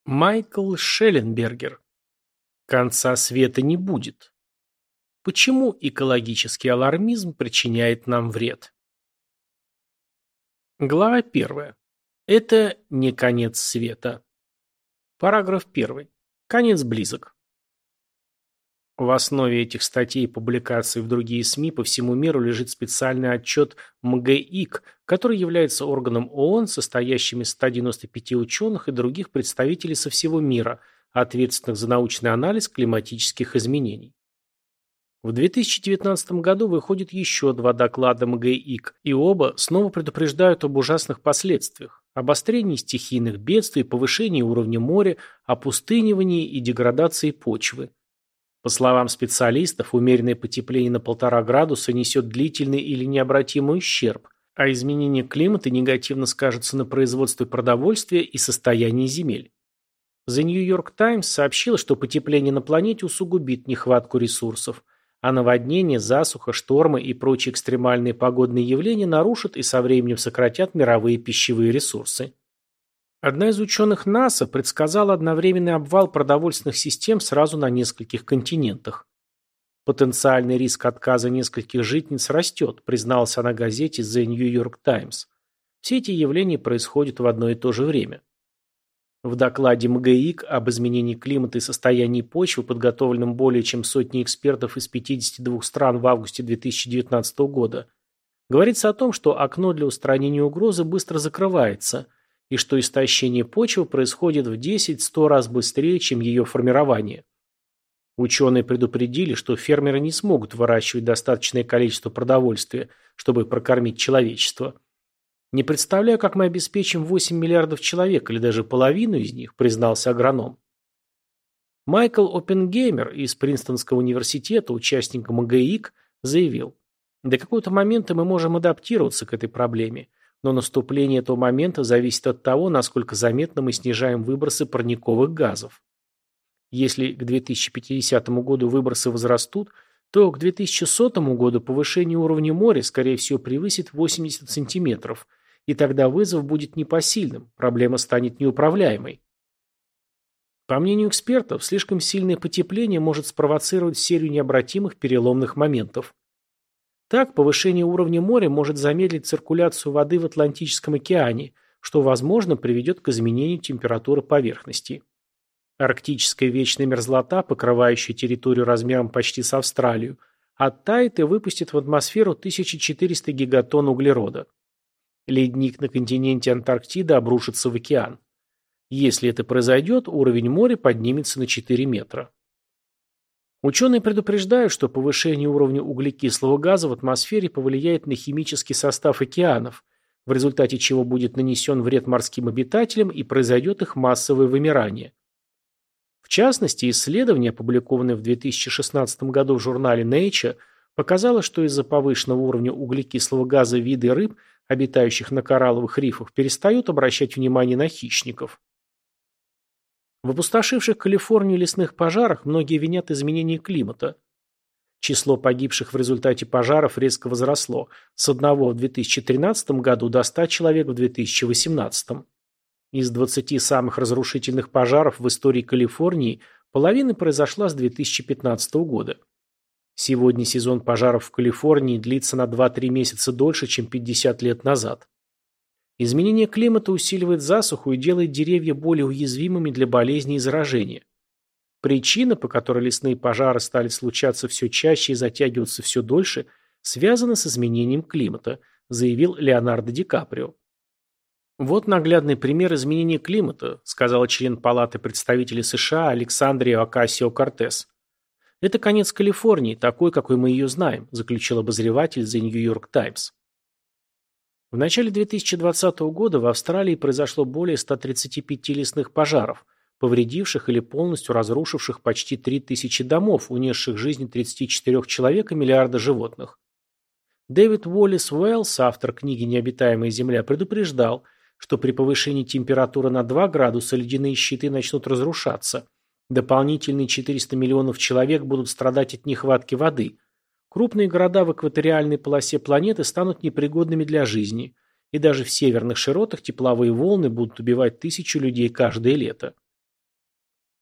Майкл Шелленбергер. Конца света не будет. Почему экологический алармизм причиняет нам вред? Глава 1. Это не конец света. Параграф 1. Конец близок. В основе этих статей и публикаций в другие СМИ по всему миру лежит специальный отчет МГИК, который является органом ООН, состоящим из 195 ученых и других представителей со всего мира, ответственных за научный анализ климатических изменений. В 2019 году выходит еще два доклада МГИК, и оба снова предупреждают об ужасных последствиях: обострении стихийных бедствий, повышении уровня моря, опустынивании и деградации почвы. По словам специалистов, умеренное потепление на 1,5 градуса несет длительный или необратимый ущерб, а изменение климата негативно скажется на производстве продовольствия и состоянии земель. The New York Times сообщила, что потепление на планете усугубит нехватку ресурсов, а наводнения, засуха, штормы и прочие экстремальные погодные явления нарушат и со временем сократят мировые пищевые ресурсы. Одна из ученых НАСА предсказала одновременный обвал продовольственных систем сразу на нескольких континентах. Потенциальный риск отказа нескольких житниц растет, призналась она газете The New York Times. Все эти явления происходят в одно и то же время. В докладе МГИК об изменении климата и состоянии почвы, подготовленном более чем сотней экспертов из 52 стран в августе 2019 года, говорится о том, что окно для устранения угрозы быстро закрывается, и что истощение почвы происходит в 10-100 раз быстрее, чем ее формирование. Ученые предупредили, что фермеры не смогут выращивать достаточное количество продовольствия, чтобы прокормить человечество. «Не представляю, как мы обеспечим 8 миллиардов человек, или даже половину из них», признался агроном. Майкл Оппенгеймер из Принстонского университета, участник МГИК, заявил: «До какого-то момента мы можем адаптироваться к этой проблеме, но наступление этого момента зависит от того, насколько заметно мы снижаем выбросы парниковых газов. Если к 2050 году выбросы возрастут, то к 2100 году повышение уровня моря, скорее всего, превысит 80 сантиметров, и тогда вызов будет непосильным, проблема станет неуправляемой». По мнению экспертов, слишком сильное потепление может спровоцировать серию необратимых переломных моментов. Так, повышение уровня моря может замедлить циркуляцию воды в Атлантическом океане, что, возможно, приведет к изменению температуры поверхности. Арктическая вечная мерзлота, покрывающая территорию размером почти с Австралию, оттает и выпустит в атмосферу 1400 гигатонн углерода. Ледник на континенте Антарктида обрушится в океан. Если это произойдет, уровень моря поднимется на 4 метра. Ученые предупреждают, что повышение уровня углекислого газа в атмосфере повлияет на химический состав океанов, в результате чего будет нанесен вред морским обитателям и произойдет их массовое вымирание. В частности, исследование, опубликованное в 2016 году в журнале Nature, показало, что из-за повышенного уровня углекислого газа виды рыб, обитающих на коралловых рифах, перестают обращать внимание на хищников. В опустошивших Калифорнию лесных пожарах многие винят изменение климата. Число погибших в результате пожаров резко возросло с 1 в 2013 году до 100 человек в 2018. Из 20 самых разрушительных пожаров в истории Калифорнии половина произошла с 2015 года. Сегодня сезон пожаров в Калифорнии длится на 2-3 месяца дольше, чем 50 лет назад. Изменение климата усиливает засуху и делает деревья более уязвимыми для болезней и заражения. Причина, по которой лесные пожары стали случаться все чаще и затягиваться все дольше, связана с изменением климата, заявил Леонардо Ди Каприо. «Вот наглядный пример изменения климата», сказал член Палаты представителей США Александрия Окасио-Кортес. «Это конец Калифорнии, такой, какой мы ее знаем», заключил обозреватель The New York Times. В начале 2020 года в Австралии произошло более 135 лесных пожаров, повредивших или полностью разрушивших почти 3000 домов, унесших жизни 34 человек и миллиарда животных. Дэвид Уоллес Уэллс, автор книги «Необитаемая Земля», предупреждал, что при повышении температуры на 2 градуса ледяные щиты начнут разрушаться. Дополнительные 400 миллионов человек будут страдать от нехватки воды. Крупные города в экваториальной полосе планеты станут непригодными для жизни, и даже в северных широтах тепловые волны будут убивать 1000 людей каждое лето.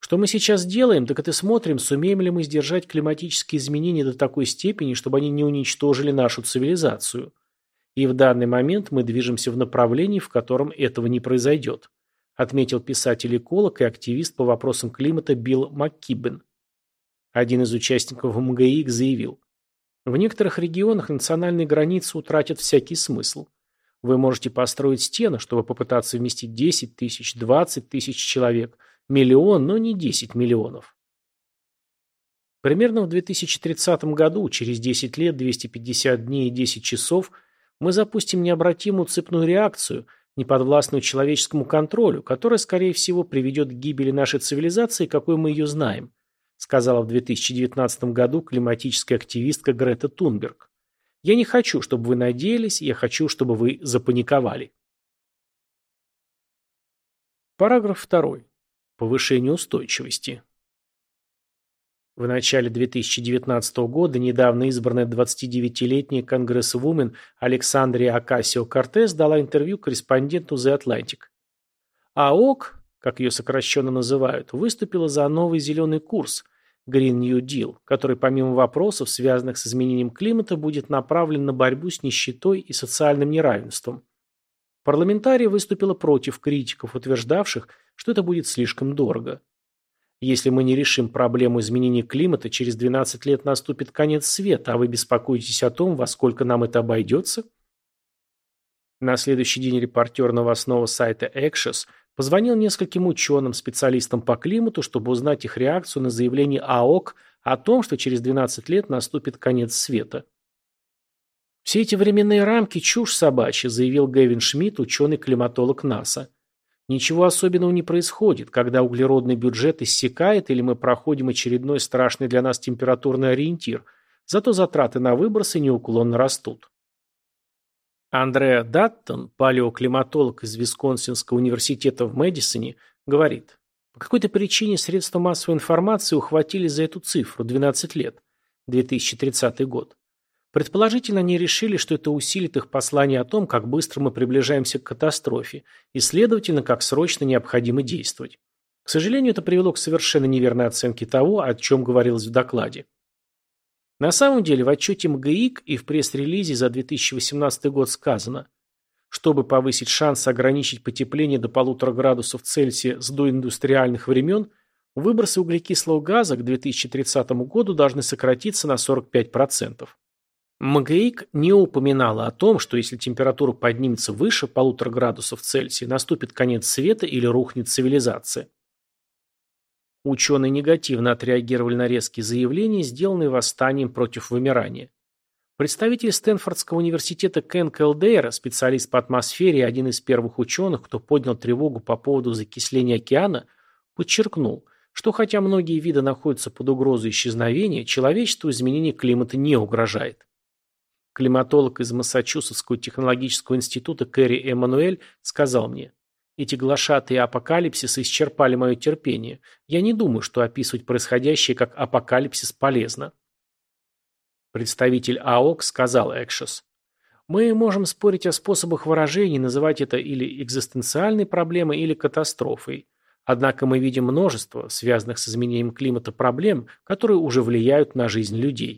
Что мы сейчас делаем, так это смотрим, сумеем ли мы сдержать климатические изменения до такой степени, чтобы они не уничтожили нашу цивилизацию. И в данный момент мы движемся в направлении, в котором этого не произойдет, отметил писатель-эколог и активист по вопросам климата Билл МакКиббен. Один из участников МГИК заявил: в некоторых регионах национальные границы утратят всякий смысл. Вы можете построить стену, чтобы попытаться вместить 10 тысяч, 20 тысяч человек, миллион, но не 10 миллионов. Примерно в 2030 году, через 10 лет, 250 дней и 10 часов, мы запустим необратимую цепную реакцию, неподвластную человеческому контролю, которая, скорее всего, приведет к гибели нашей цивилизации, какой мы ее знаем, сказала в 2019 году климатическая активистка Грета Тунберг. Я не хочу, чтобы вы надеялись, я хочу, чтобы вы запаниковали. Параграф 2. Повышение устойчивости. В начале 2019 года недавно избранная 29-летняя конгрессвумен Александрия Окасио-Кортес дала интервью корреспонденту The Atlantic. АОК, как ее сокращенно называют, выступила за новый зеленый курс Green New Deal, который помимо вопросов, связанных с изменением климата, будет направлен на борьбу с нищетой и социальным неравенством. Парламентария выступила против критиков, утверждавших, что это будет слишком дорого. Если мы не решим проблему изменения климата, через 12 лет наступит конец света, а вы беспокоитесь о том, во сколько нам это обойдется? На следующий день репортер новостного сайта Axios позвонил нескольким ученым, специалистам по климату, чтобы узнать их реакцию на заявление АОК о том, что через 12 лет наступит конец света. «Все эти временные рамки – чушь собачья», заявил Гэвин Шмидт, ученый-климатолог НАСА. «Ничего особенного не происходит, когда углеродный бюджет иссякает или мы проходим очередной страшный для нас температурный ориентир, зато затраты на выбросы неуклонно растут». Андреа Даттон, палеоклиматолог из Висконсинского университета в Мэдисоне, говорит: по какой-то причине средства массовой информации ухватились за эту цифру – 12 лет, 2030 год. Предположительно, они решили, что это усилит их послание о том, как быстро мы приближаемся к катастрофе, и, следовательно, как срочно необходимо действовать. К сожалению, это привело к совершенно неверной оценке того, о чем говорилось в докладе. На самом деле, в отчете МГИК и в пресс-релизе за 2018 год сказано: чтобы повысить шанс ограничить потепление до 1,5 градусов Цельсия с доиндустриальных времен, выбросы углекислого газа к 2030 году должны сократиться на 45%. МГИК не упоминала о том, что если температура поднимется выше 1,5 градусов Цельсия, наступит конец света или рухнет цивилизация. Ученые негативно отреагировали на резкие заявления, сделанные восстанием против вымирания. Представитель Стэнфордского университета Кен Кэлдейра, специалист по атмосфере и один из первых ученых, кто поднял тревогу по поводу закисления океана, подчеркнул, что хотя многие виды находятся под угрозой исчезновения, человечеству изменение климата не угрожает. Климатолог из Массачусетского технологического института Кэрри Эммануэль сказал мне: эти глашатые апокалипсисы исчерпали мое терпение. Я не думаю, что описывать происходящее как апокалипсис полезно. Представитель АОК сказал Axios: мы можем спорить о способах выражения, называть это или экзистенциальной проблемой, или катастрофой. Однако мы видим множество, связанных с изменением климата, проблем, которые уже влияют на жизнь людей.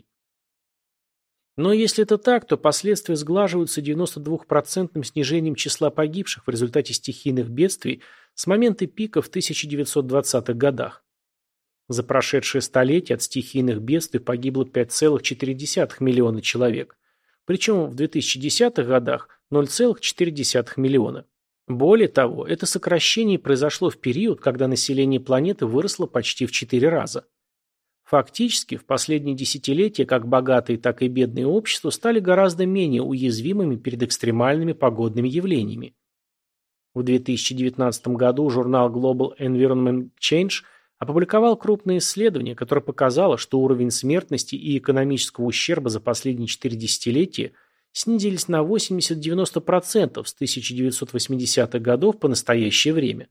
Но если это так, то последствия сглаживаются 92% снижением числа погибших в результате стихийных бедствий с момента пика в 1920-х годах. За прошедшее столетие от стихийных бедствий погибло 5,4 миллиона человек, причем в 2010-х годах 0,4 миллиона. Более того, это сокращение произошло в период, когда население планеты выросло почти в 4 раза. Фактически, в последние десятилетия как богатые, так и бедные общества стали гораздо менее уязвимыми перед экстремальными погодными явлениями. В 2019 году журнал Global Environment Change опубликовал крупное исследование, которое показало, что уровень смертности и экономического ущерба за последние 4 десятилетия снизились на 80-90% с 1980-х годов по настоящее время.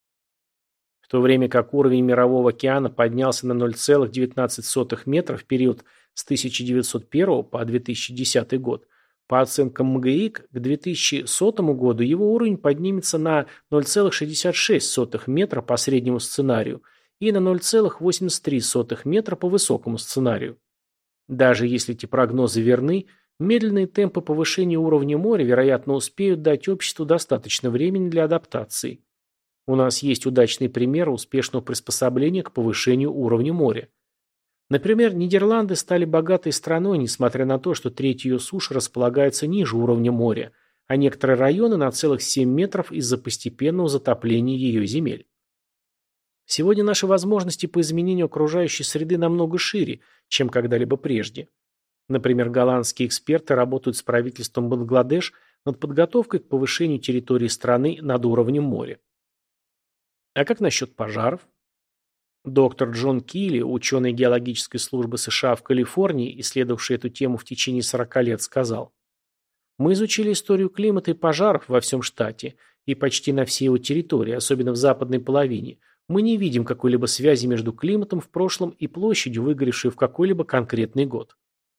В то время как уровень мирового океана поднялся на 0,19 метра в период с 1901 по 2010 год, по оценкам МГИК, к 2100 году его уровень поднимется на 0,66 метра по среднему сценарию и на 0,83 метра по высокому сценарию. Даже если эти прогнозы верны, медленные темпы повышения уровня моря, вероятно, успеют дать обществу достаточно времени для адаптации. У нас есть удачные примеры успешного приспособления к повышению уровня моря. Например, Нидерланды стали богатой страной, несмотря на то, что треть ее суши располагается ниже уровня моря, а некоторые районы на целых 7 метров из-за постепенного затопления ее земель. Сегодня наши возможности по изменению окружающей среды намного шире, чем когда-либо прежде. Например, голландские эксперты работают с правительством Бангладеш над подготовкой к повышению территории страны над уровнем моря. А как насчет пожаров? Доктор Джон Килли, ученый геологической службы США в Калифорнии, исследовавший эту тему в течение 40 лет, сказал: «Мы изучили историю климата и пожаров во всем штате и почти на всей его территории, особенно в западной половине. Мы не видим какой-либо связи между климатом в прошлом и площадью, выгоревшей в какой-либо конкретный год».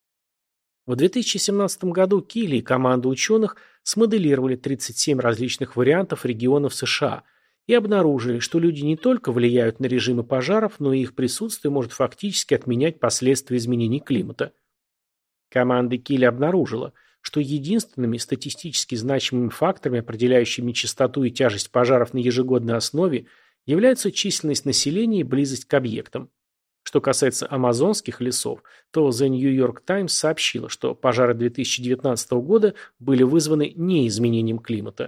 В 2017 году Килли и команда ученых смоделировали 37 различных вариантов регионов США и обнаружили, что люди не только влияют на режимы пожаров, но и их присутствие может фактически отменять последствия изменений климата. Команда Килли обнаружила, что единственными статистически значимыми факторами, определяющими частоту и тяжесть пожаров на ежегодной основе, являются численность населения и близость к объектам. Что касается амазонских лесов, то The New York Times сообщила, что пожары 2019 года были вызваны не изменением климата.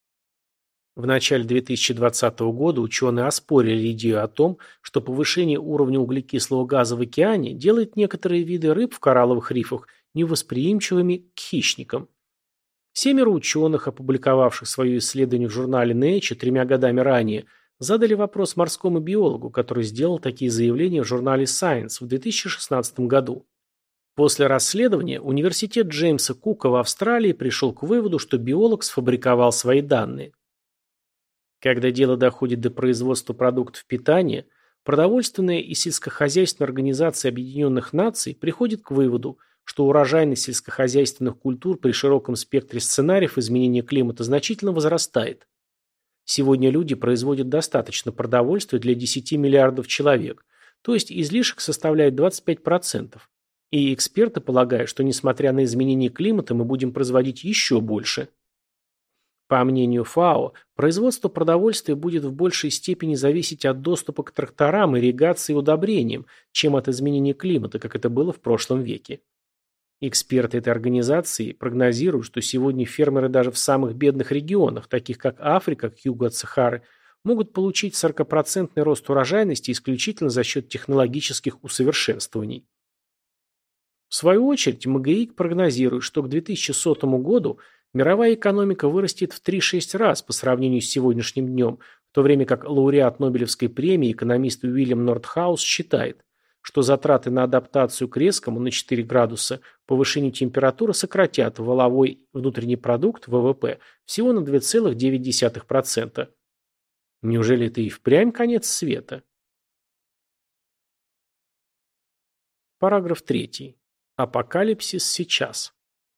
В начале 2020 года ученые оспорили идею о том, что повышение уровня углекислого газа в океане делает некоторые виды рыб в коралловых рифах невосприимчивыми к хищникам. 7 ученых, опубликовавших свое исследование в журнале Nature 3 годами ранее, задали вопрос морскому биологу, который сделал такие заявления в журнале Science в 2016 году. После расследования университет Джеймса Кука в Австралии пришел к выводу, что биолог сфабриковал свои данные. Когда дело доходит до производства продуктов питания, Продовольственная и сельскохозяйственная организация Объединенных Наций приходит к выводу, что урожайность сельскохозяйственных культур при широком спектре сценариев изменения климата значительно возрастает. Сегодня люди производят достаточно продовольствия для 10 миллиардов человек, то есть излишек составляет 25%. И эксперты полагают, что несмотря на изменение климата мы будем производить еще больше. По мнению ФАО, производство продовольствия будет в большей степени зависеть от доступа к тракторам, ирригации и удобрениям, чем от изменения климата, как это было в прошлом веке. Эксперты этой организации прогнозируют, что сегодня фермеры даже в самых бедных регионах, таких как Африка, к югу от Сахары, могут получить 40% рост урожайности исключительно за счет технологических усовершенствований. В свою очередь, МГИК прогнозирует, что к 2100 году мировая экономика вырастет в 3-6 раз по сравнению с сегодняшним днем, в то время как лауреат Нобелевской премии, экономист Уильям Нордхаус, считает, что затраты на адаптацию к резкому на 4 градуса повышению температуры сократят валовой внутренний продукт, ВВП, всего на 2,9%. Неужели это и впрямь конец света? Параграф 3. Апокалипсис сейчас.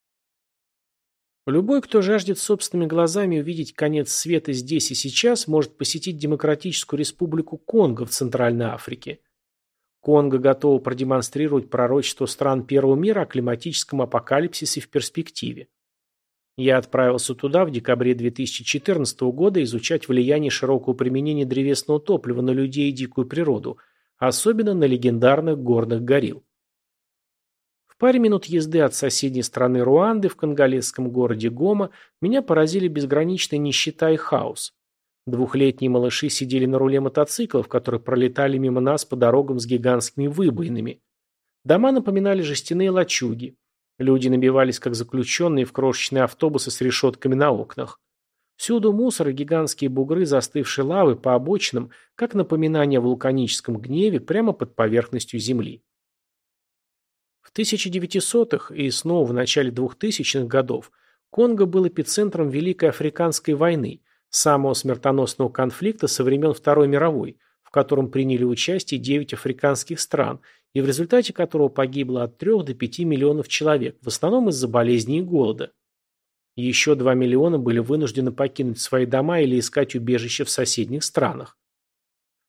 Любой, кто жаждет собственными глазами увидеть конец света здесь и сейчас, может посетить Демократическую Республику Конго в Центральной Африке. Конго готова продемонстрировать пророчество стран Первого мира о климатическом апокалипсисе в перспективе. Я отправился туда в декабре 2014 года изучать влияние широкого применения древесного топлива на людей и дикую природу, особенно на легендарных горных горилл. В паре минут езды от соседней страны Руанды в конголезском городе Гома меня поразили безграничная нищета и хаос. Двухлетние малыши сидели на руле мотоциклов, которые пролетали мимо нас по дорогам с гигантскими выбоинами. Дома напоминали жестяные лачуги. Люди набивались как заключенные в крошечные автобусы с решетками на окнах. Всюду мусор и гигантские бугры застывшей лавы по обочинам, как напоминание о вулканическом гневе прямо под поверхностью земли. В 1900-х и снова в начале 2000-х годов Конго был эпицентром Великой Африканской войны, самого смертоносного конфликта со времен Второй мировой, в котором приняли участие 9 африканских стран, и в результате которого погибло от 3 до 5 миллионов человек, в основном из-за болезней и голода. Еще 2 миллиона были вынуждены покинуть свои дома или искать убежище в соседних странах.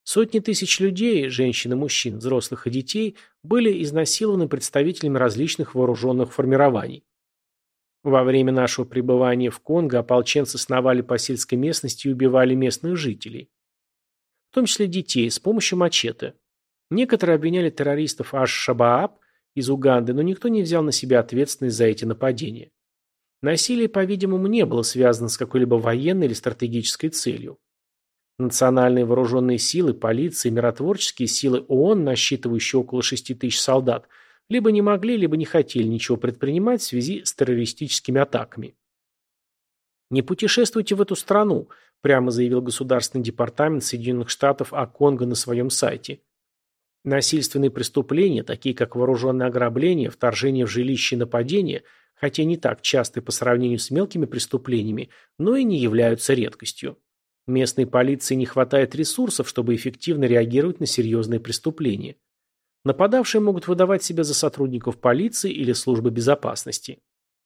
Сотни тысяч людей, женщин и мужчин, взрослых и детей, были изнасилованы представителями различных вооруженных формирований. Во время нашего пребывания в Конго ополченцы сновали по сельской местности и убивали местных жителей, в том числе детей, с помощью мачете. Некоторые обвиняли террористов Аш-Шабааб из Уганды, но никто не взял на себя ответственность за эти нападения. Насилие, по-видимому, не было связано с какой-либо военной или стратегической целью. Национальные вооруженные силы, полиция и миротворческие силы ООН, насчитывающие около 6 тысяч солдат, либо не могли, либо не хотели ничего предпринимать в связи с террористическими атаками. «Не путешествуйте в эту страну», прямо заявил Государственный департамент Соединенных Штатов о Конго на своем сайте. Насильственные преступления, такие как вооруженное ограбление, вторжение в жилище и нападение, хотя не так часты по сравнению с мелкими преступлениями, но и не являются редкостью. Местной полиции не хватает ресурсов, чтобы эффективно реагировать на серьезные преступления. Нападавшие могут выдавать себя за сотрудников полиции или службы безопасности.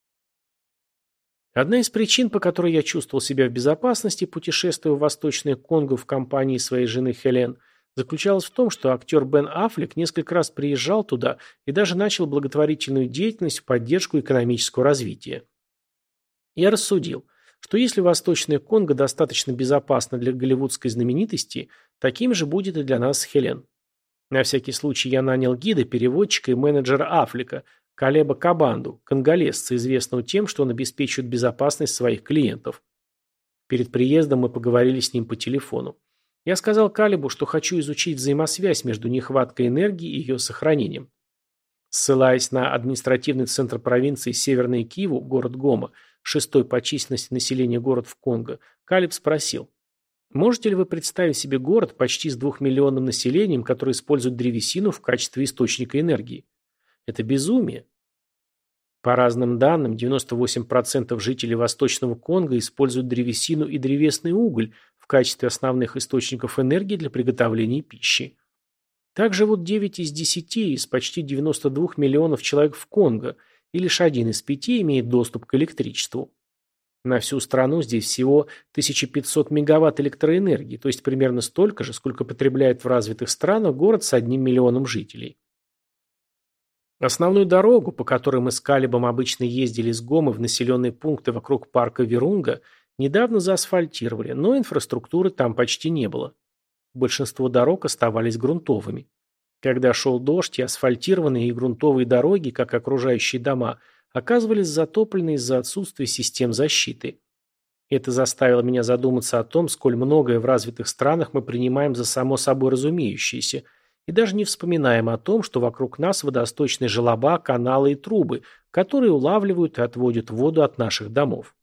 Одна из причин, по которой я чувствовал себя в безопасности, путешествуя в Восточное Конго в компании своей жены Хелен, заключалась в том, что актер Бен Аффлек несколько раз приезжал туда и даже начал благотворительную деятельность в поддержку экономического развития. Я рассудил, что если Восточное Конго достаточно безопасно для голливудской знаменитости, таким же будет и для нас с Хелен. На всякий случай я нанял гида, переводчика и менеджера Аффлека, Калеба Кабанду, конголезца, известного тем, что он обеспечивает безопасность своих клиентов. Перед приездом мы поговорили с ним по телефону. Я сказал Калебу, что хочу изучить взаимосвязь между нехваткой энергии и ее сохранением. Ссылаясь на административный центр провинции Северный Киву, город Гома, шестой по численности населения город в Конго, Калеб спросил: «Можете ли вы представить себе город почти с 2-миллионным населением, который использует древесину в качестве источника энергии? Это безумие». По разным данным, 98% жителей Восточного Конго используют древесину и древесный уголь в качестве основных источников энергии для приготовления пищи. Так живут 9 из 10 из почти 92 миллионов человек в Конго, и лишь 1 из 5 имеет доступ к электричеству. На всю страну здесь всего 1500 мегаватт электроэнергии, то есть примерно столько же, сколько потребляет в развитых странах город с 1 миллионом жителей. Основную дорогу, по которой мы с Калебом обычно ездили из Гомы в населенные пункты вокруг парка Вирунга, недавно заасфальтировали, но инфраструктуры там почти не было. Большинство дорог оставались грунтовыми. Когда шел дождь, и асфальтированные и грунтовые дороги, как и окружающие дома, оказывались затоплены из-за отсутствия систем защиты. Это заставило меня задуматься о том, сколь многое в развитых странах мы принимаем за само собой разумеющееся, и даже не вспоминаем о том, что вокруг нас водосточные желоба, каналы и трубы, которые улавливают и отводят воду от наших домов.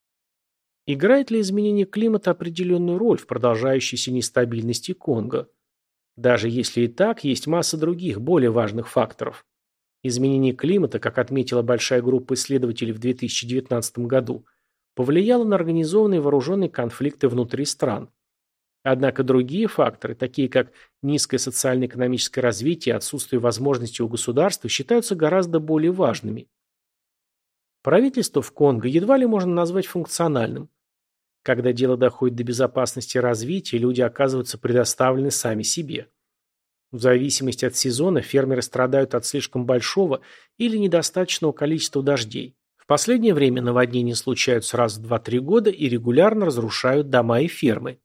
Играет ли изменение климата определенную роль в продолжающейся нестабильности Конго? Даже если и так, есть масса других, более важных факторов. Изменение климата, как отметила большая группа исследователей в 2019 году, повлияло на организованные вооруженные конфликты внутри стран. Однако другие факторы, такие как низкое социально-экономическое развитие и отсутствие возможностей у государства, считаются гораздо более важными. Правительство в Конго едва ли можно назвать функциональным. Когда дело доходит до безопасности и развития, люди оказываются предоставлены сами себе. В зависимости от сезона фермеры страдают от слишком большого или недостаточного количества дождей. В последнее время наводнения случаются раз в 2-3 года и регулярно разрушают дома и фермы.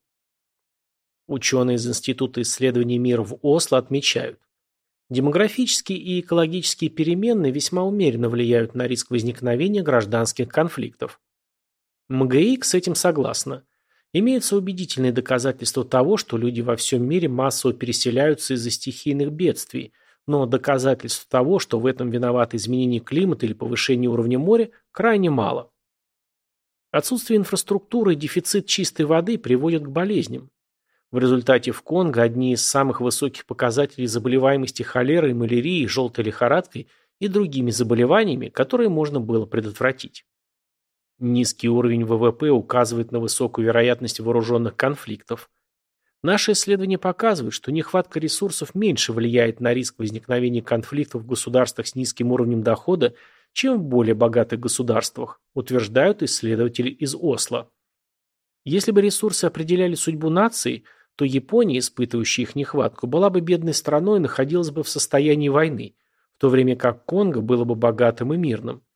Ученые из Института исследований мира в Осло отмечают: демографические и экологические переменные весьма умеренно влияют на риск возникновения гражданских конфликтов. МГИК с этим согласна. Имеются убедительные доказательства того, что люди во всем мире массово переселяются из-за стихийных бедствий, но доказательств того, что в этом виноваты изменение климата или повышение уровня моря, крайне мало. Отсутствие инфраструктуры и дефицит чистой воды приводят к болезням. В результате в Конго одни из самых высоких показателей заболеваемости холерой, малярией, желтой лихорадкой и другими заболеваниями, которые можно было предотвратить. Низкий уровень ВВП указывает на высокую вероятность вооруженных конфликтов. Наши исследования показывают, что нехватка ресурсов меньше влияет на риск возникновения конфликтов в государствах с низким уровнем дохода, чем в более богатых государствах, утверждают исследователи из Осло. Если бы ресурсы определяли судьбу нации, то Япония, испытывающая их нехватку, была бы бедной страной и находилась бы в состоянии войны, в то время как Конго было бы богатым и мирным.